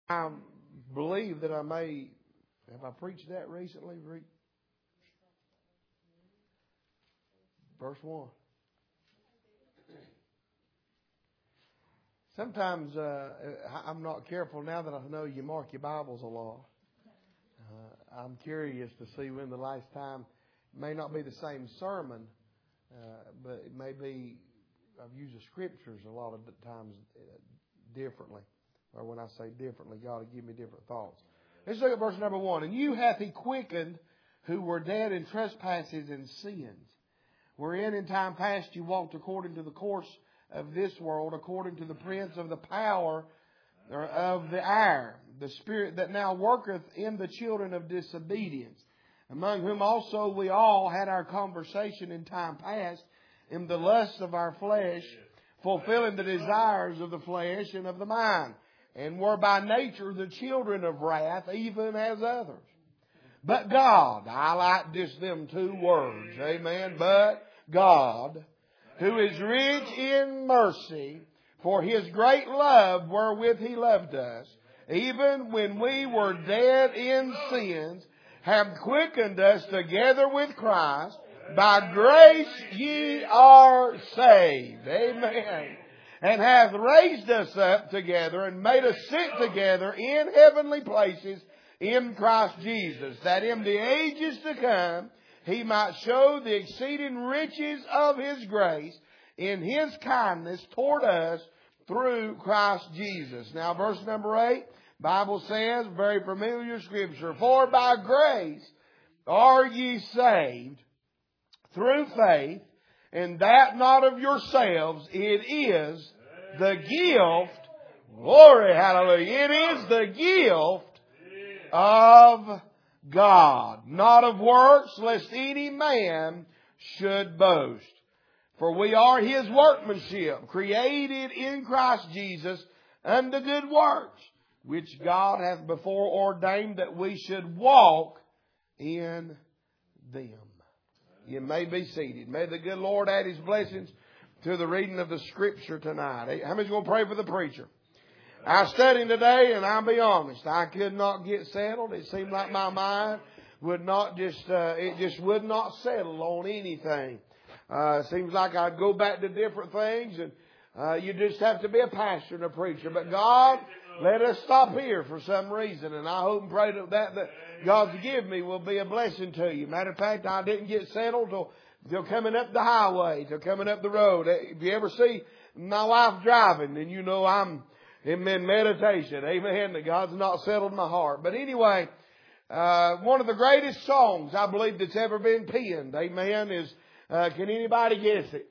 I believe that have I preached that recently? Verse 1. Sometimes I'm not careful now that I know you mark your Bibles a lot. I'm curious to see when the last time, it may not be the same sermon, but it may be, I've used the scriptures a lot of times differently. Or when I say differently, God will give me different thoughts. Let's look at verse number 1. And you hath He quickened who were dead in trespasses and sins, wherein in time past you walked according to the course of this world, according to the prince of the power of the air, the spirit that now worketh in the children of disobedience, among whom also we all had our conversation in time past, in the lusts of our flesh, fulfilling the desires of the flesh and of the mind, and were by nature the children of wrath, even as others. But God, I like just them two words, amen, but God, who is rich in mercy, for His great love wherewith He loved us, even when we were dead in sins, have quickened us together with Christ. By grace ye are saved. Amen. And hath raised us up together and made us sit together in heavenly places in Christ Jesus, that in the ages to come He might show the exceeding riches of His grace in His kindness toward us through Christ Jesus. Now verse number 8, Bible says, very familiar scripture, for by grace are ye saved through faith, and that not of yourselves, it is the gift, glory, hallelujah, it is the gift of God, not of works, lest any man should boast. For we are His workmanship, created in Christ Jesus unto good works, which God hath before ordained that we should walk in them. You may be seated. May the good Lord add His blessings to the reading of the Scripture tonight. How many's going to pray for the preacher? I studied today, and I'll be honest, I could not get settled. It seemed like my mind would not it would not settle on anything. It seems like I'd go back to different things, and you just have to be a pastor and a preacher. But God, let us stop here for some reason, and I hope and pray that God's give me will be a blessing to you. Matter of fact, I didn't get settled till coming up the highway, till coming up the road. If you ever see my wife driving, then you know I'm in meditation. Amen. That God's not settled my heart. But anyway, one of the greatest songs I believe that's ever been penned, amen, is, can anybody guess it?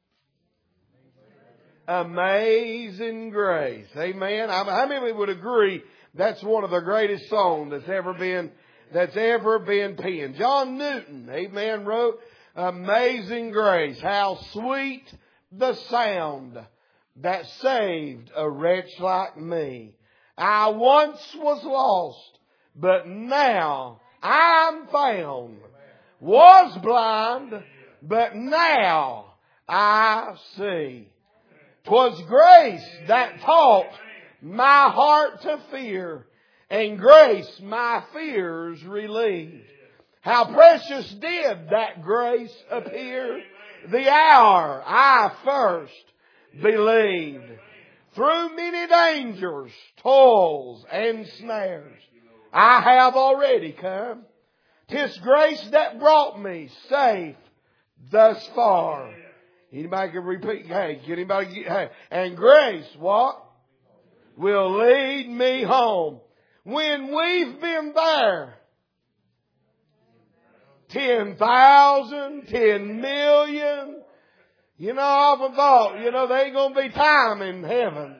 Amazing Grace. Amen. How many would agree that's one of the greatest songs that's ever been penned? John Newton, amen, wrote Amazing Grace. How sweet the sound that saved a wretch like me. I once was lost, but now I'm found. Was blind, but now I see. 'Twas grace that taught my heart to fear, and grace my fears relieved. How precious did that grace appear the hour I first believed. Through many dangers, toils, and snares, I have already come. 'Tis grace that brought me safe thus far. Anybody can repeat? Hey, and grace, what? Will lead me home. When we've been there, 10,000, 10 million. You know, I often thought, there ain't going to be time in heaven.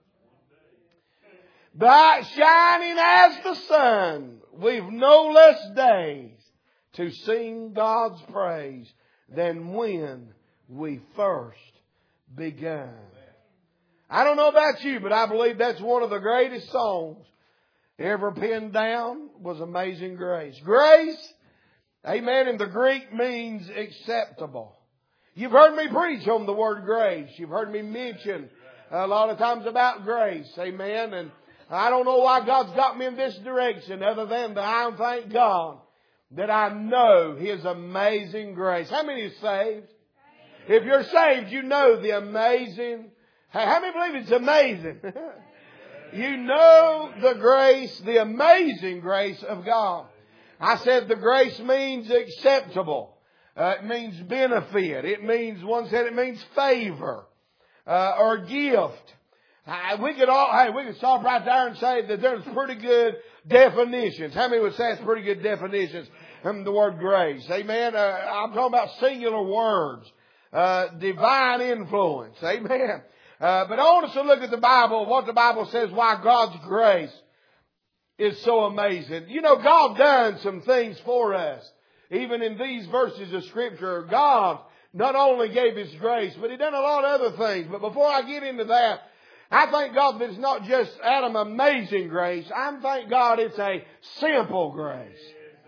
Bright shining as the sun, we've no less days to sing God's praise than when we first begun. I don't know about you, but I believe that's one of the greatest songs ever penned down was Amazing Grace. Grace, amen, in the Greek means acceptable. You've heard me preach on the word grace. You've heard me mention a lot of times about grace, amen. And I don't know why God's got me in this direction other than that I thank God that I know His amazing grace. How many is saved? If you're saved, you know the amazing. How many believe it's amazing? You know the grace, the amazing grace of God. I said the grace means acceptable. It means benefit. It means, one said it means favor or gift. We could stop right there and say that there's pretty good definitions. How many would say it's pretty good definitions from the word grace? Amen. I'm talking about singular words. Divine influence. Amen. But I want us to look at the Bible, what the Bible says, why God's grace is so amazing. You know, God done some things for us. Even in these verses of Scripture, God not only gave His grace, but He done a lot of other things. But before I get into that, I thank God that it's not just Adam amazing grace. I thank God it's a simple grace.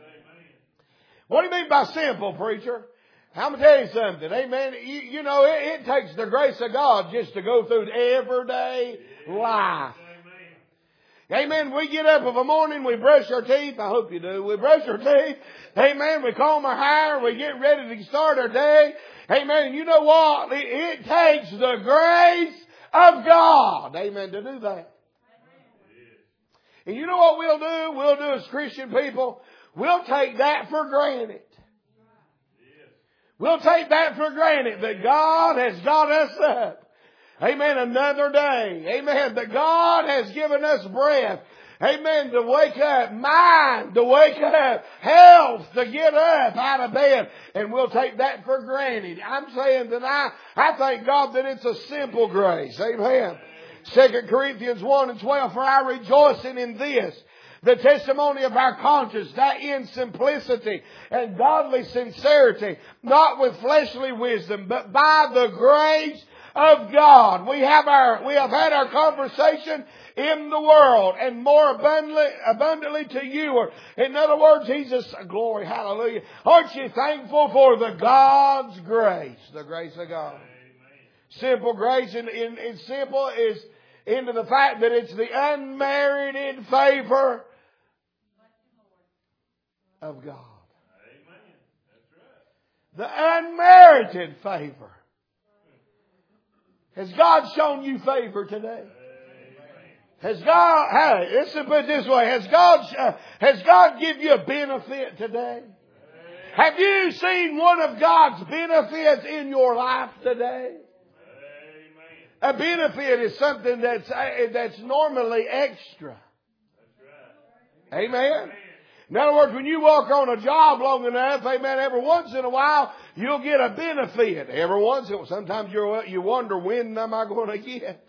What do you mean by simple, preacher? I'm going to tell you something. Amen. You know, it takes the grace of God just to go through everyday life. Amen. We get up of a morning, we brush our teeth. I hope you do. We brush our teeth. Amen. We comb our hair. We get ready to start our day. Amen. And you know what? It takes the grace of God. Amen. To do that. And you know what we'll do? We'll do as Christian people. We'll take that for granted. We'll take that for granted that God has got us up. Amen. Another day. Amen. That God has given us breath. Amen. To wake up. Mind to wake up. Health to get up out of bed. And we'll take that for granted. I'm saying that I thank God that it's a simple grace. Amen. 2 Corinthians 1:12. For I rejoicing in this, the testimony of our conscience, that in simplicity and godly sincerity, not with fleshly wisdom, but by the grace of God. We have had our conversation in the world and more abundantly to you. Or in other words, glory, hallelujah. Aren't you thankful for the God's grace? The grace of God. Amen. Simple grace, and simple is into the fact that it's the unmerited favor of God. Amen. That's right. The unmerited favor. Has God shown you favor today? Amen. Has God, let's put it this way, has God give you a benefit today? Amen. Have you seen one of God's benefits in your life today? A benefit is something that's normally extra. Amen. In other words, when you walk on a job long enough, amen, every once in a while, you'll get a benefit. Every once in a while, sometimes you wonder, when am I going to get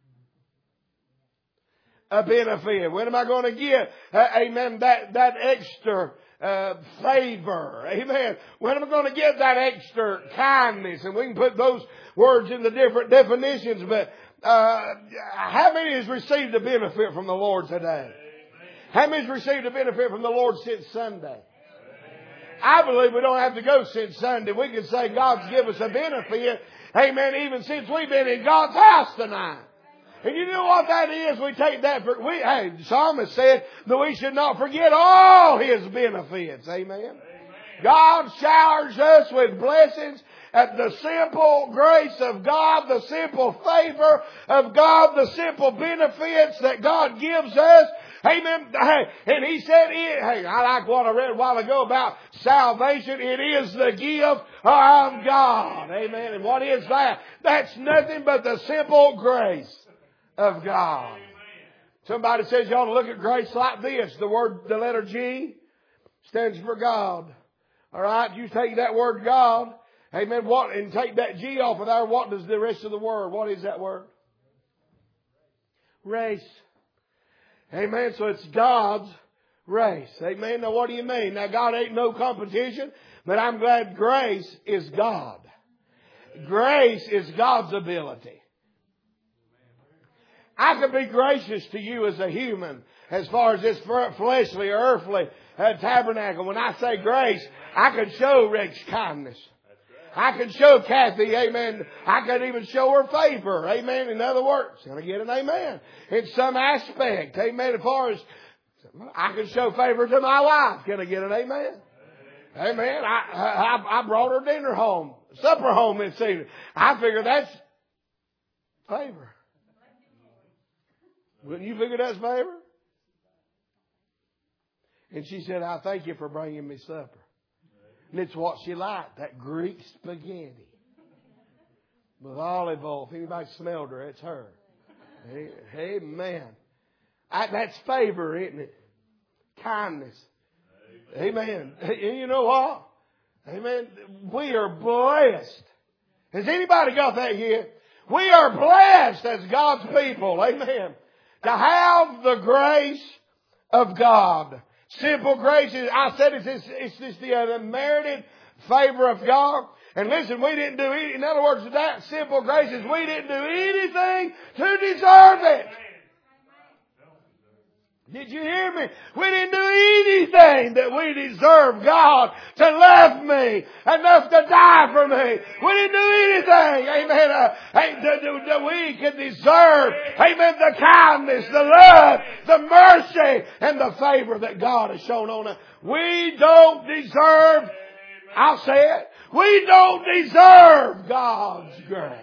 a benefit? When am I going to get, amen, that extra favor? Amen. When am I going to get that extra kindness? And we can put those words in the different definitions, but how many has received a benefit from the Lord today? How many has received a benefit from the Lord since Sunday? I believe we don't have to go since Sunday. We can say God's given us a benefit, amen, even since we've been in God's house tonight. And you know what that is? We take that for, the psalmist said that we should not forget all His benefits. Amen. God showers us with blessings at the simple grace of God, the simple favor of God, the simple benefits that God gives us. Amen. And He said, I like what I read a while ago about salvation. It is the gift of God. Amen. And what is that? That's nothing but the simple grace of God. Somebody says you ought to look at grace like this. The letter G stands for God. All right. You take that word God. Amen. And take that G off of there. What does the rest of the word? What is that word? Race. Amen. So it's God's race. Amen. Now what do you mean? Now God ain't no competition, but I'm glad grace is God. Grace is God's ability. I can be gracious to you as a human as far as this fleshly or earthly tabernacle. When I say grace, I can show Rex kindness. I can show Kathy, amen. I can even show her favor, amen. In other words, can I get an amen? In some aspect, amen. As far as I can show favor to my wife, can I get an amen? Amen. I brought her dinner home, supper home this evening. I figure that's favor. Wouldn't you figure that's favor? And she said, I thank you for bringing me supper. And it's what she liked, that Greek spaghetti with olive oil. If anybody smelled her, it's her. Amen. That's favor, isn't it? Kindness. Amen. And you know what? Amen. We are blessed. Has anybody got that here? We are blessed as God's people. Amen. To have the grace of God. Simple grace is, I said it's just the unmerited favor of God. And listen, we didn't do any, in other words, that simple grace is we didn't do anything to deserve it. Did you hear me? We didn't do anything that we deserve God to love me enough to die for me. We didn't do anything, amen, that we could deserve, amen, the kindness, the love, the mercy, and the favor that God has shown on us. We don't deserve, I'll say it, we don't deserve God's grace.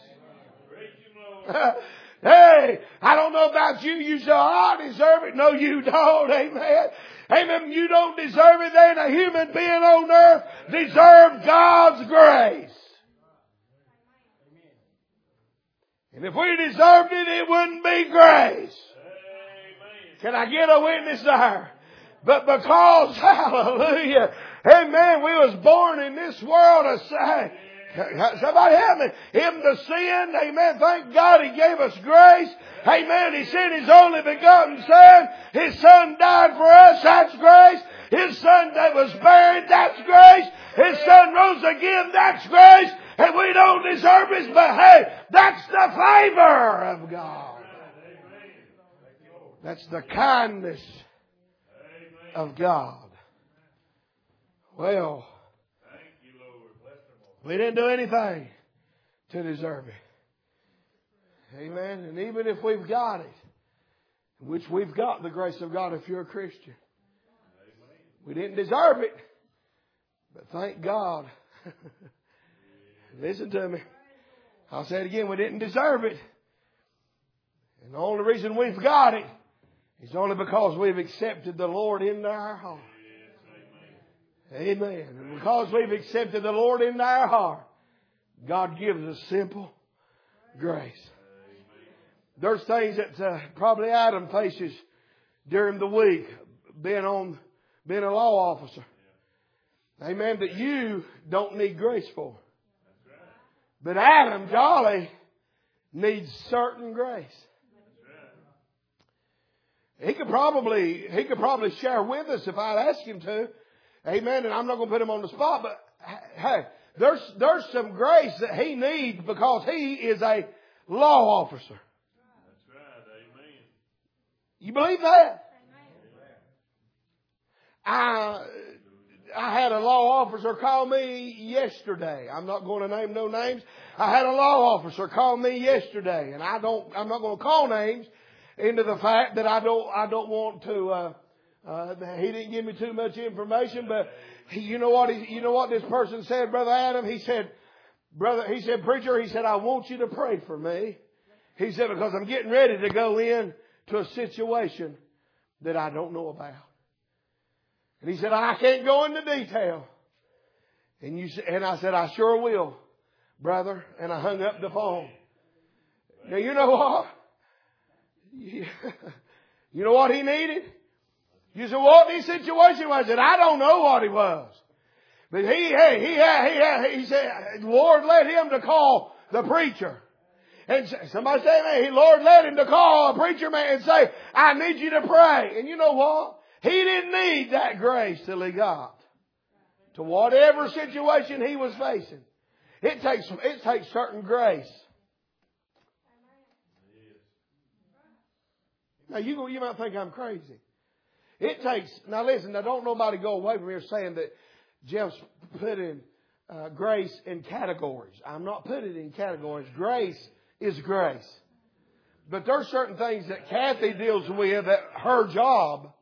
Hey, I don't know about you. You say, I deserve it. No, you don't. Amen. Amen. You don't deserve it. There ain't a human being on earth deserve God's grace. And if we deserved it, it wouldn't be grace. Can I get a witness there? But because, hallelujah, amen, we was born in this world to say, somebody help me. Him to sin. Amen. Thank God He gave us grace. Amen. He sent His only begotten Son. His Son died for us. That's grace. His Son that was buried. That's grace. His Son rose again. That's grace. And we don't deserve it. But hey, that's the favor of God. That's the kindness of God. Well, we didn't do anything to deserve it. Amen. And even if we've got it, which we've got the grace of God if you're a Christian, we didn't deserve it. But thank God. Listen to me. I'll say it again. We didn't deserve it. And the only reason we've got it is only because we've accepted the Lord into our heart. Amen. And because we've accepted the Lord into our heart, God gives us simple grace. There's things that probably Adam faces during the week, being a law officer. Amen. That you don't need grace for. But Adam, golly, needs certain grace. He could probably share with us if I'd ask him to. Amen. And I'm not going to put him on the spot, but hey, there's some grace that he needs because he is a law officer. That's right. Amen. You believe that? I had a law officer call me yesterday. I'm not going to name no names. I had a law officer call me yesterday, and I'm not going to call names into the fact that I don't want to. He didn't give me too much information, but you know what this person said, Brother Adam? He said, preacher, he said, I want you to pray for me. He said, because I'm getting ready to go in to a situation that I don't know about. And he said, I can't go into detail. And I said, I sure will, brother. And I hung up the phone. Now, you know what? You know what he needed? You said, what this situation was? And I don't know what it was. But he said, the Lord led him to call the preacher. And somebody say, man, Lord led him to call a preacher man and say, I need you to pray. And you know what? He didn't need that grace till he got to whatever situation he was facing. It takes certain grace. Now you might think I'm crazy. Now listen, now don't nobody go away from here saying that Jeff's putting grace in categories. I'm not putting it in categories. Grace is grace. But there are certain things that Kathy deals with at her job.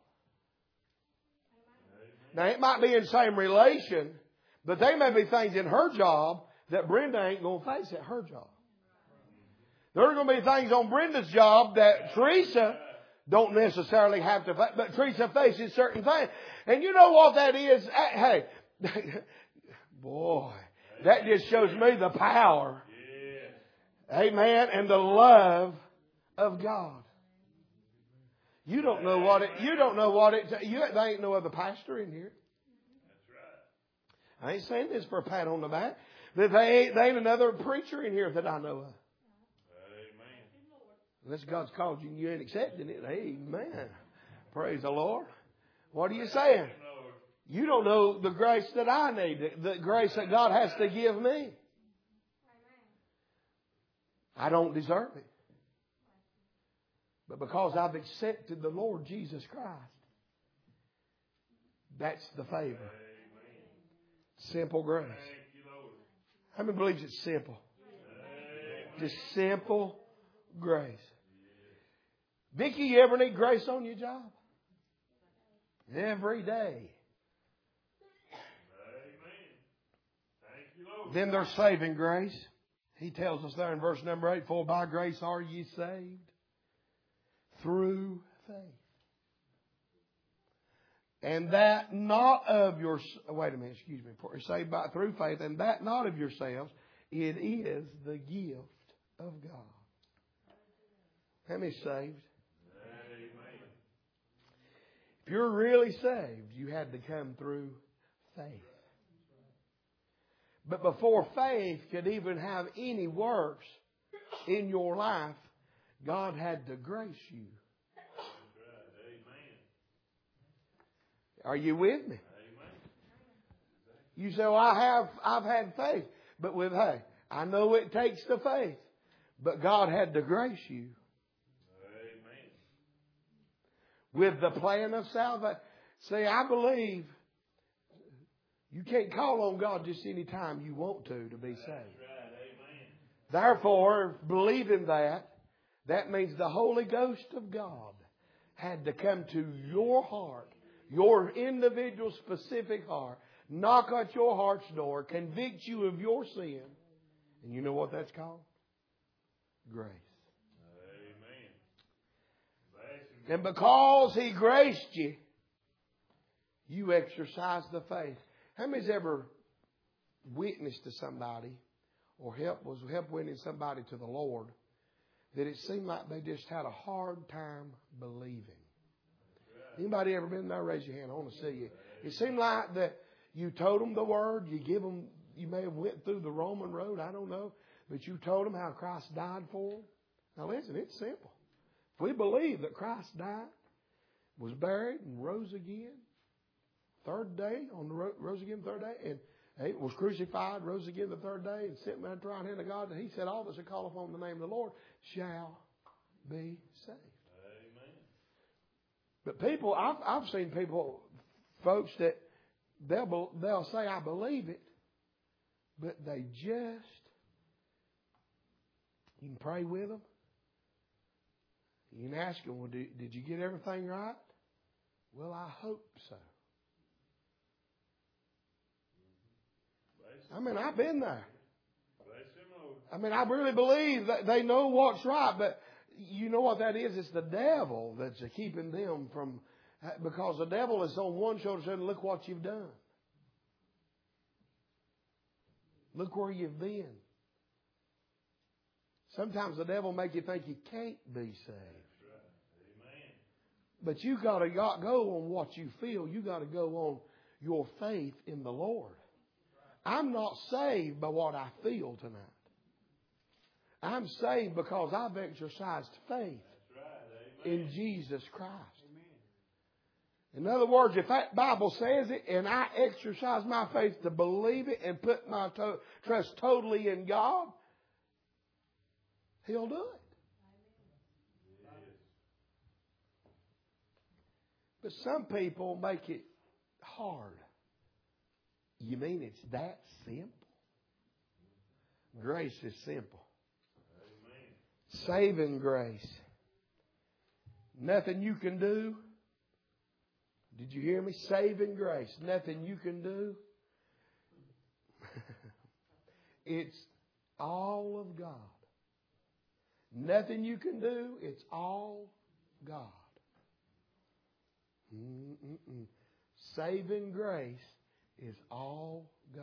Now, it might be in the same relation, but there may be things in her job that Brenda ain't going to face at her job. There are going to be things on Brenda's job that Teresa don't necessarily have to face, but Teresa faces certain things. And you know what that is? Hey, boy, that just shows me the power, amen, and the love of God. You don't know what it, there ain't no other pastor in here. I ain't saying this for a pat on the back. There ain't another preacher in here that I know of. Unless God's called you and you ain't accepting it. Amen. Praise the Lord. What are you saying? You don't know the grace that I need, the grace that God has to give me. I don't deserve it. But because I've accepted the Lord Jesus Christ, that's the favor. Simple grace. How many believes it's simple? Just simple grace. Vicki, you ever need grace on your job? Every day. Then there's saving grace. He tells us there in verse number 8, for by grace are ye saved through faith. And that not of your... Wait a minute, excuse me. For saved by through faith, and that not of yourselves. It is the gift of God. How many saved? If you're really saved, you had to come through faith. But before faith could even have any works in your life, God had to grace you. Are you with me? You say, well, I've had faith. But I know it takes the faith. But God had to grace you. With the plan of salvation. See, I believe you can't call on God just any time you want to be saved. Therefore, believing that means the Holy Ghost of God had to come to your heart, your individual specific heart, knock at your heart's door, convict you of your sin. And you know what that's called? Grace. And because He graced you, you exercise the faith. How many's ever witnessed to somebody or was help winning somebody to the Lord that it seemed like they just had a hard time believing? Anybody ever been there? Raise your hand. I want to see you. It seemed like that you told them the word. You may have went through the Roman road. I don't know. But you told them how Christ died for them. Now listen, it's simple. If we believe that Christ died, was buried, and rose again, third day, rose again the third day, and was crucified, rose again the third day, and sent at the right hand of God, and He said, all that shall call upon the name of the Lord shall be saved. Amen. But people, I've seen folks that they'll say, I believe it, but they just, you can pray with them. You can ask them, well, did you get everything right? Well, I hope so. I mean, I've been there. I mean, I really believe that they know what's right, but you know what that is? It's the devil that's keeping them from, because the devil is on one shoulder saying, look what you've done. Look where you've been. Sometimes the devil make you think you can't be saved. But you got to go on what you feel. You got to go on your faith in the Lord. I'm not saved by what I feel tonight. I'm saved because I've exercised faith in Jesus Christ. In other words, if that Bible says it and I exercise my faith to believe it and put my trust totally in God, He'll do it. But some people make it hard. You mean it's that simple? Grace is simple. Saving grace. Nothing you can do. Did you hear me? Saving grace. Nothing you can do. It's all of God. Nothing you can do. It's all God. Saving grace is all God.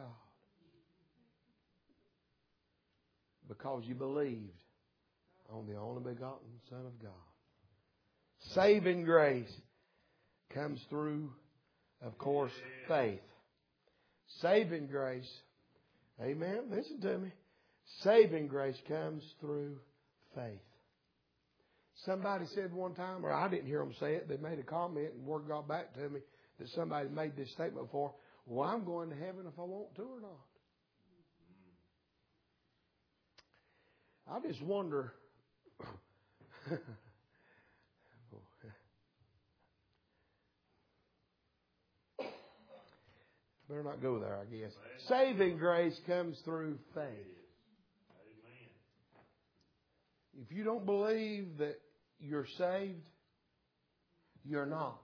Because you believed on the only begotten Son of God. Saving grace comes through, of course, faith. Saving grace, amen, listen to me. Saving grace comes through faith. Somebody said one time, or I didn't hear them say it, they made a comment and word got back to me that somebody made this statement before. Well, I'm going to heaven if I want to or not. I just wonder. Better not go there, I guess. Saving grace comes through faith. If you don't believe that you're saved, you're not.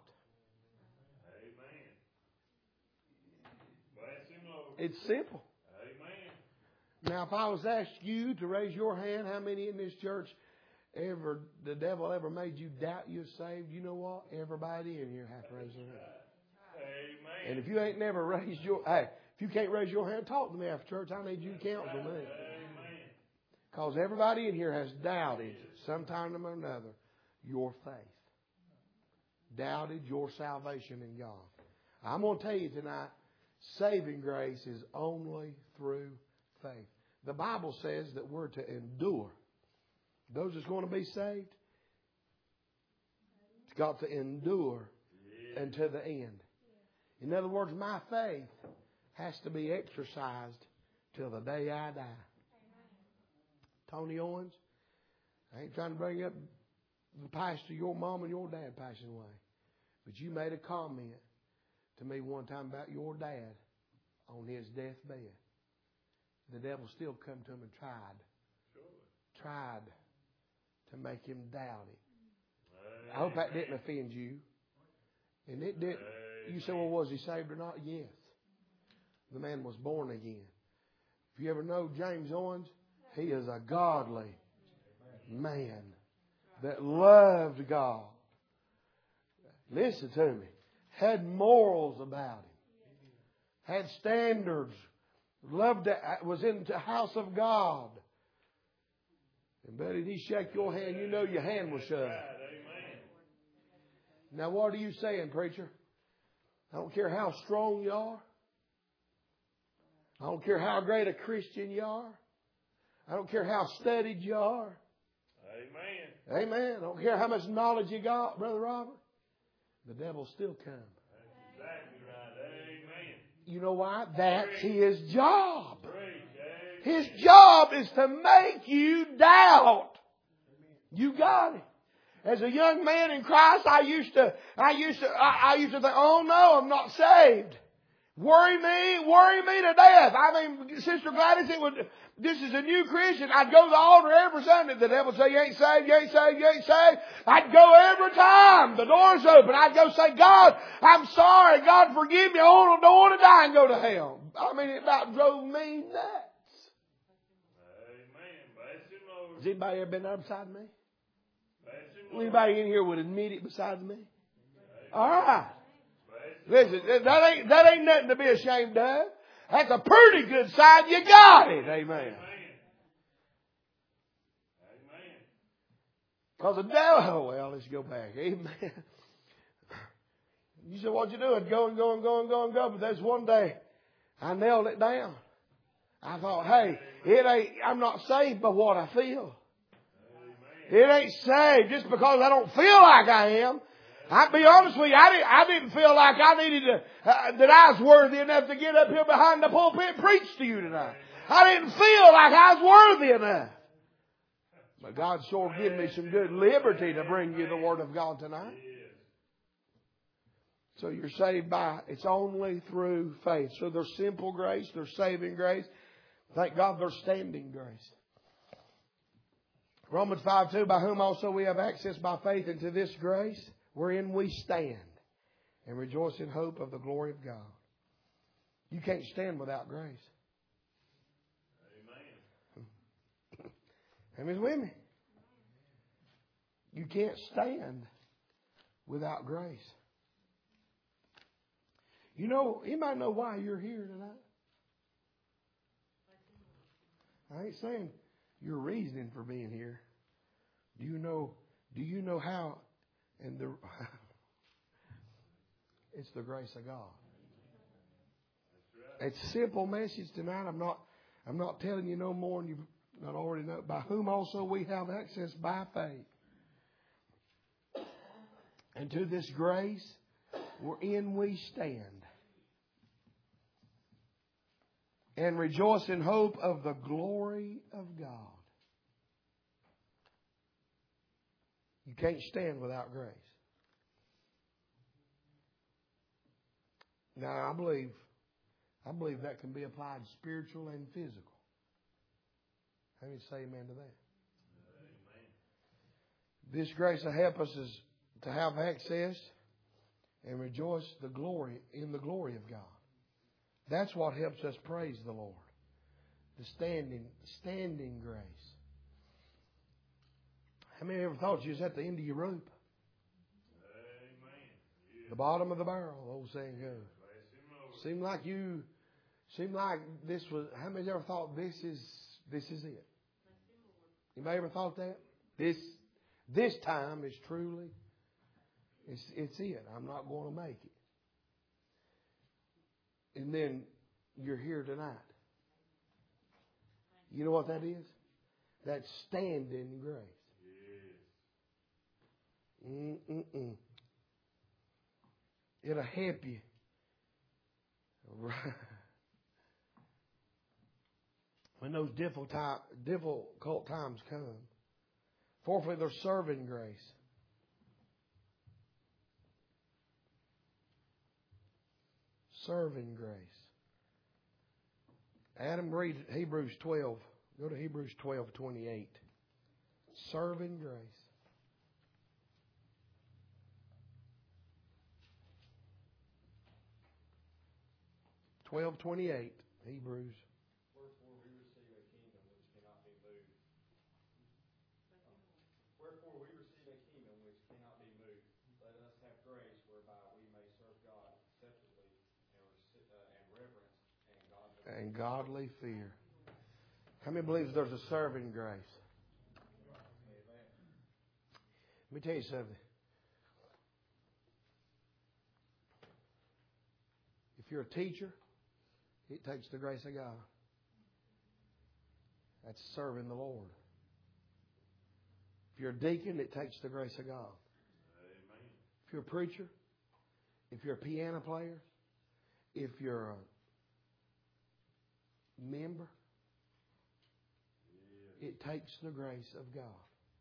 It's simple. Now, if I was asked you to raise your hand, how many in this church the devil ever made you doubt you're saved? You know what? Everybody in here has to raise their hand. Amen. And if you ain't never raised if you can't raise your hand, talk to me after church. I need you to counsel me. Because everybody in here has doubted sometime or another your faith. Doubted your salvation in God. I'm going to tell you tonight, saving grace is only through faith. The Bible says that we're to endure. Those that's going to be saved, it's got to endure until the end. In other words, my faith has to be exercised till the day I die. Tony Owens, I ain't trying to bring up the pastor, your mom and your dad passing away. But you made a comment to me one time about your dad on his deathbed. The devil still come to him and tried to make him doubt it. I hope that didn't offend you. And it didn't. You say, well, was he saved or not? Yes. The man was born again. If you ever know James Owens, he is a godly man that loved God. Listen to me. Had morals about him. Had standards. Was in the house of God. And buddy, he shake your hand, you know your hand was shut. Now what are you saying, preacher? I don't care how strong you are. I don't care how great a Christian you are. I don't care how studied you are. Amen. Amen. I don't care how much knowledge you got, Brother Robert. The devil still comes. That's exactly right. Amen. You know why? That's his job. His job is to make you doubt. You got it. As a young man in Christ, I used to think, oh no, I'm not saved. Worry me to death. I mean, Sister Gladys, this is a new Christian. I'd go to the altar every Sunday. The devil would say, you ain't saved, you ain't saved, you ain't saved. I'd go every time. The door's open. I'd go say, God, I'm sorry. God, forgive me. I don't want to die and go to hell. I mean, it about drove me nuts. Has anybody ever been there beside me? Anybody in here would admit it besides me? All right. Listen, that ain't nothing to be ashamed of. That's a pretty good sign you got it. Amen. Because the devil, well, let's go back. Amen. You said, what you doing? Go. But there's one day I nailed it down. I thought, hey, I'm not saved by what I feel. It ain't saved just because I don't feel like I am. I'll be honest with you, I didn't feel like I needed that I was worthy enough to get up here behind the pulpit and preach to you tonight. I didn't feel like I was worthy enough. But God sure gave me some good liberty to bring you the Word of God tonight. So you're saved it's only through faith. So there's simple grace, there's saving grace. Thank God there's standing grace. Romans 5:2, by whom also we have access by faith into this grace, wherein we stand and rejoice in hope of the glory of God. You can't stand without grace. Amen. How many's with me? You can't stand without grace. You know, anybody know why you're here tonight? I ain't saying your reasoning for being here. Do you know how? And it's the grace of God. It's a simple message tonight. I'm not telling you no more than you not already know. By whom also we have access by faith. And to this grace wherein we stand. And rejoice in hope of the glory of God. You can't stand without grace. Now, I believe that can be applied spiritual and physical. How many say amen to that? Amen. This grace will help us is to have access and rejoice in the glory of God. That's what helps us praise the Lord. The standing grace. How many ever thought you was at the end of your rope? Amen. Yeah. The bottom of the barrel, the old saying goes. Seemed like this was. How many ever thought this is it? Anybody ever thought that? This time is truly. It's it. I'm not going to make it. And then you're here tonight. You know what that is? That's standing grace. Yes. It'll help you. When those difficult times come. Fourthly, there's serving grace. Serving grace. Adam, read Hebrews 12. Go to Hebrews 12:28. Serving grace. (12:28) Hebrews. Wherefore we receive a kingdom which cannot be moved. Wherefore we receive a kingdom which cannot be moved. Let us have grace whereby we may serve God acceptably and reverence and godly fear. How many believes there's a serving grace? Amen. Let me tell you something. If you're a teacher, it takes the grace of God. That's serving the Lord. If you're a deacon, it takes the grace of God. Amen. If you're a preacher, if you're a piano player, if you're a member, it takes the grace of God.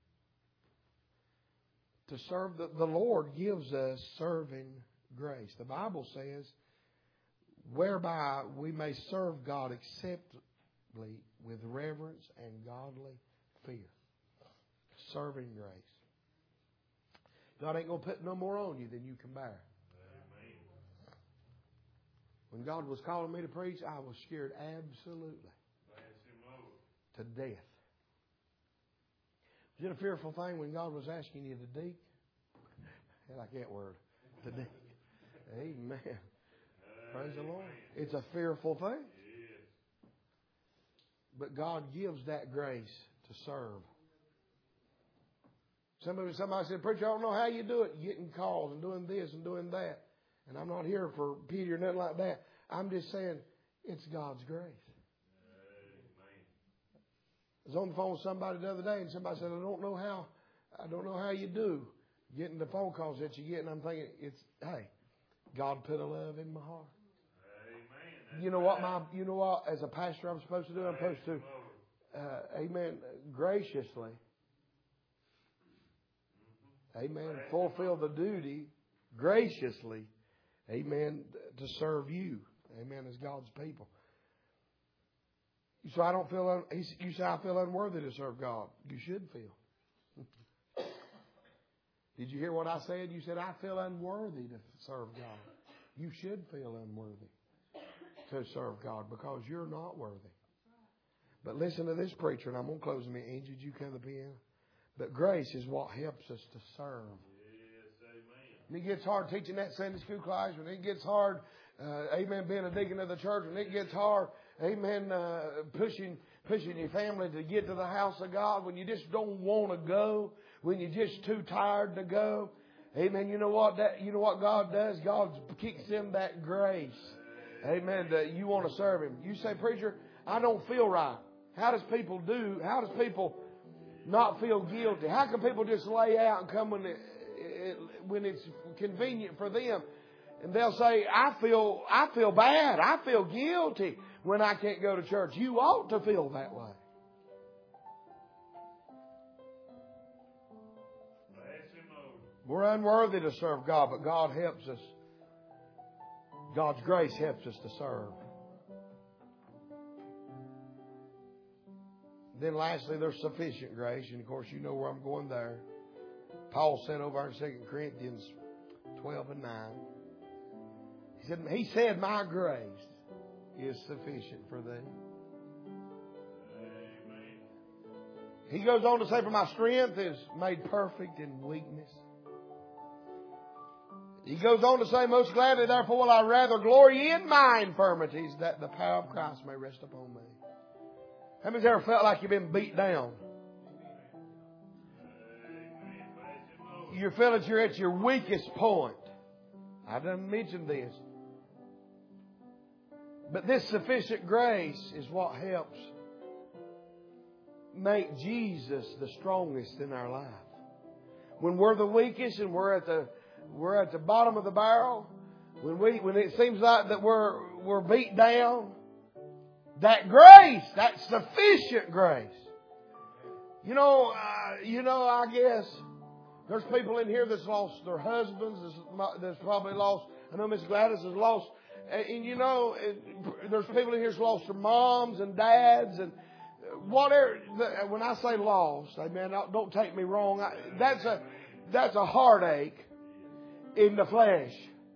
To serve the Lord gives us serving grace. The Bible says, whereby we may serve God acceptably with reverence and godly fear. Serving grace. God ain't going to put no more on you than you can bear. Amen. When God was calling me to preach, I was scared absolutely to death. Was it a fearful thing when God was asking you to deacon? I like that word. To deacon. Amen. Praise the Lord. It's a fearful thing. But God gives that grace to serve. Somebody said, preacher, I don't know how you do it. Getting calls and doing this and doing that. And I'm not here for pity or nothing like that. I'm just saying it's God's grace. I was on the phone with somebody the other day and somebody said, I don't know how you do getting the phone calls that you get. And I'm thinking, hey, God put a love in my heart. Amen. You know what, as a pastor I'm supposed to do? I'm supposed to, amen, graciously, amen, fulfill the duty graciously amen, to serve you, amen, as God's people. You say, I don't feel, you say, I feel unworthy to serve God. You should feel. Did you hear what I said? You said, I feel unworthy to serve God. You should feel unworthy to serve God because you're not worthy. But listen to this preacher, and I'm going to close with me. Angie, did you come to the piano? But grace is what helps us to serve. Yes, amen. And it gets hard teaching that Sunday school class. When it gets hard, amen, being a deacon of the church. When it gets hard, amen, pushing your family to get to the house of God. When you just don't want to go. When you're just too tired to go. Amen. You know what God does? God kicks in that grace. Amen. That you want to serve Him. You say, preacher, I don't feel right. How does people not feel guilty? How can people just lay out and come when it's convenient for them? And they'll say, I feel bad. I feel guilty when I can't go to church. You ought to feel that way. We're unworthy to serve God, but God helps us. God's grace helps us to serve. Then lastly, there's sufficient grace. And of course, you know where I'm going there. Paul said over in 2 Corinthians 12 and 9. He said, my grace is sufficient for thee. Amen. He goes on to say, for my strength is made perfect in weakness. He goes on to say, most gladly, therefore, will I rather glory in my infirmities, that the power of Christ may rest upon me. How many's ever felt like you've been beat down? You feel that you're at your weakest point. I didn't mention this. But this sufficient grace is what helps make Jesus the strongest in our life. When we're the weakest and we're at the bottom of the barrel, when it seems like that we're beat down, that grace, that sufficient grace. I guess there's people in here that's lost their husbands, that's probably lost. I know Miss Gladys has lost, and there's people in here that's lost their moms and dads and whatever. When I say lost, amen, don't take me wrong. That's a heartache in the flesh.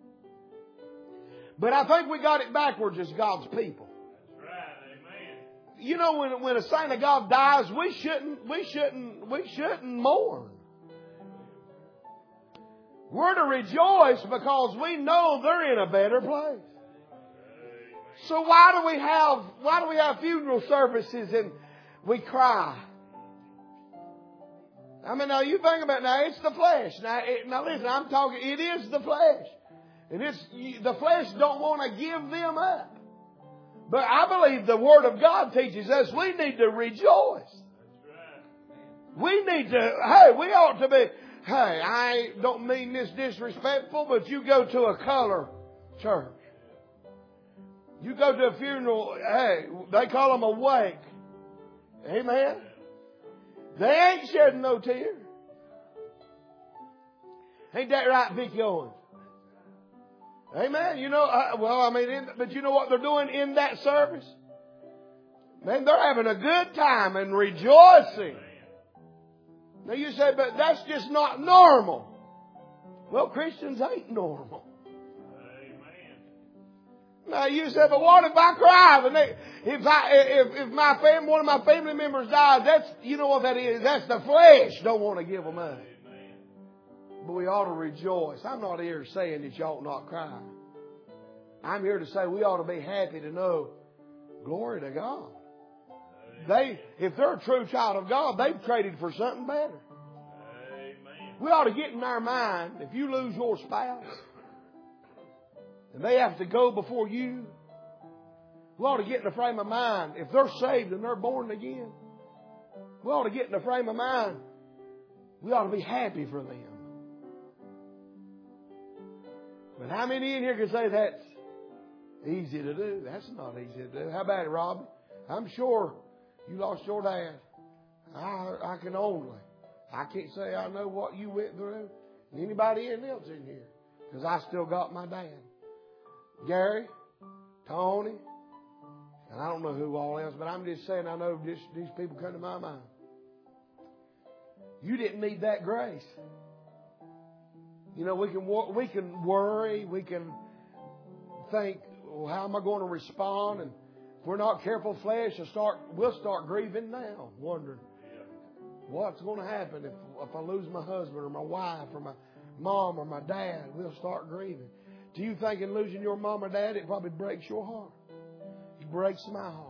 But I think we got it backwards as God's people. That's right, amen. You know, when a saint of God dies, we shouldn't mourn. We're to rejoice because we know they're in a better place. So why do we have funeral services and we cry? I mean, now you think about it. Now it's the flesh. Now listen, I'm talking. It is the flesh, and the flesh don't want to give them up. But I believe the Word of God teaches us we need to rejoice. We need to. We ought to be. I don't mean this disrespectful, but you go to a color church. You go to a funeral. They call them a wake. Amen. They ain't shedding no tears. Ain't that right, Vicky Owens? Amen. But you know what they're doing in that service? Man, they're having a good time and rejoicing. Now you say, but that's just not normal. Well, Christians ain't normal. Now you say, but what if I cry? If my family, one of my family members dies, that's, you know what that is? That's the flesh. Don't want to give them up. But we ought to rejoice. I'm not here saying that you ought not cry. I'm here to say we ought to be happy to know, glory to God. If they're a true child of God, they've traded for something better. We ought to get in our mind, if you lose your spouse, and they have to go before you, we ought to get in the frame of mind. If they're saved and they're born again, we ought to get in the frame of mind. We ought to be happy for them. But how many in here can say that's easy to do? That's not easy to do. How about it, Robbie? I'm sure you lost your dad. I can't say I know what you went through. Anybody else in here? Because I still got my dad. Gary, Tony, and I don't know who all else, but I'm just saying I know these people come to my mind. You didn't need that grace. You know, we can worry, we can think, well, how am I going to respond? And if we're not careful, flesh we'll start grieving now, wondering what's going to happen if I lose my husband or my wife or my mom or my dad. We'll start grieving. Do you think in losing your mom or dad, it probably breaks your heart? It breaks my heart.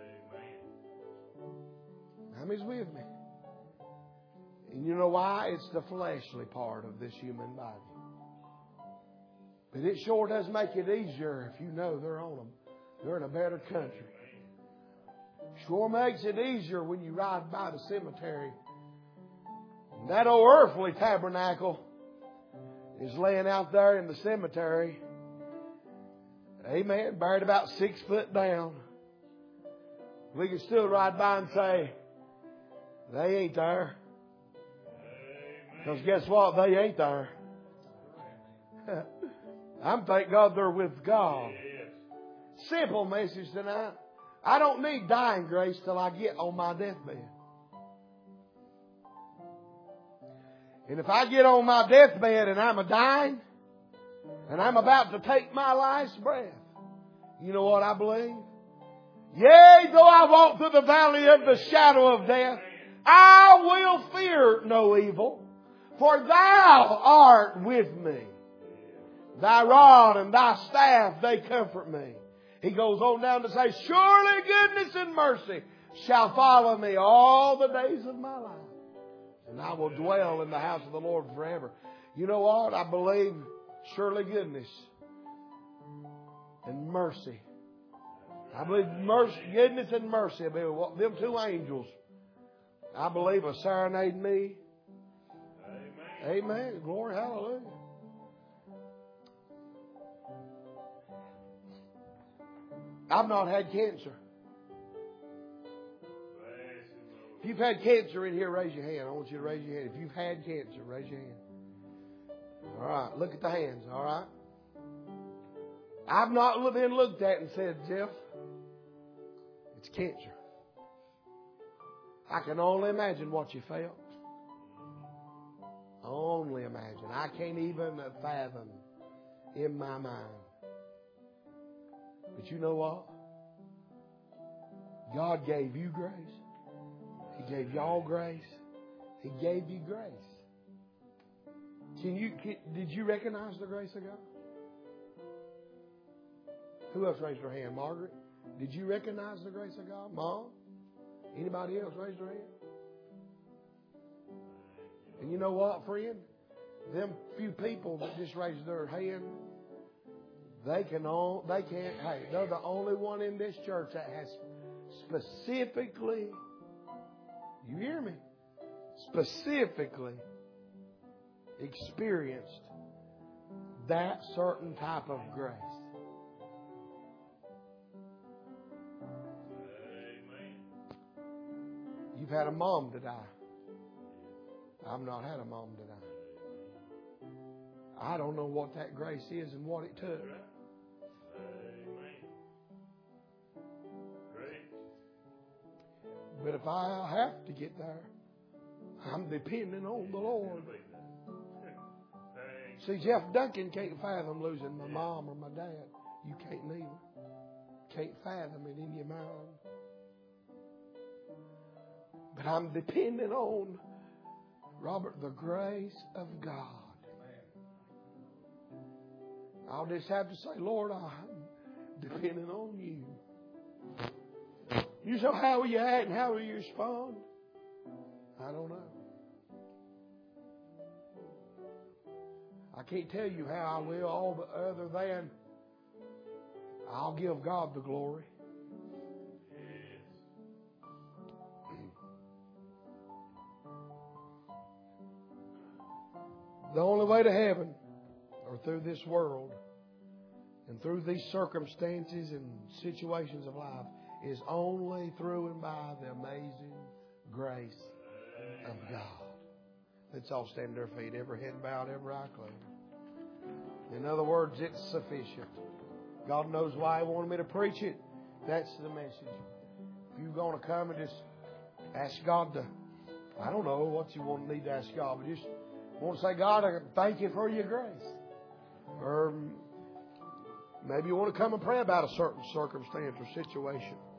How many's with me? And you know why? It's the fleshly part of this human body. But it sure does make it easier if you know they're in a better country. Sure makes it easier when you ride by the cemetery. And that old earthly tabernacle is laying out there in the cemetery. Amen. Buried about 6 foot down. We can still ride by and say, they ain't there. Because guess what? They ain't there. I'm thank God they're with God. Simple message tonight. I don't need dying grace till I get on my deathbed. And if I get on my deathbed and I'm dying, and I'm about to take my last breath, you know what I believe? Yea, though I walk through the valley of the shadow of death, I will fear no evil, for thou art with me. Thy rod and thy staff, they comfort me. He goes on down to say, surely goodness and mercy shall follow me all the days of my life. And I will dwell in the house of the Lord forever. You know what? I believe surely goodness and mercy. I believe goodness and mercy. I believe them two angels, I believe, will serenade me. Amen. Amen. Glory, hallelujah. I've not had cancer. If you've had cancer in here, raise your hand. I want you to raise your hand. If you've had cancer, raise your hand. All right. Look at the hands. All right. I've not been looked at and said, Jeff, it's cancer. I can only imagine what you felt. Only imagine. I can't even fathom in my mind. But you know what? God gave you grace. He gave y'all grace. He gave you grace. Did you recognize the grace of God? Who else raised their hand? Margaret? Did you recognize the grace of God? Mom? Anybody else raise their hand? And you know what, friend? Them few people that just raised their hand, they can't, hey, they're the only one in this church that has specifically, you hear me? Specifically experienced that certain type of grace. You've had a mom to die. I've not had a mom to die. I don't know what that grace is and what it took. But if I have to get there, I'm depending on the Lord. See, Jeff Duncan can't fathom losing my mom or my dad. You can't neither. Can't fathom it in your mind. But I'm depending on, Robert, the grace of God. I'll just have to say, Lord, I'm depending on you. You say, how will you act and how will you respond? I don't know. I can't tell you how I will, all but other than I'll give God the glory. The only way to heaven, or through this world, and through these circumstances and situations of life, is only through and by the amazing grace of God. Let's all stand to our feet, every head bowed, every eye closed. In other words, it's sufficient. God knows why He wanted me to preach it. That's the message. If you're going to come and just ask God to, I don't know what you need to ask God, but just want to say, God, I thank you for your grace. Or maybe you want to come and pray about a certain circumstance or situation.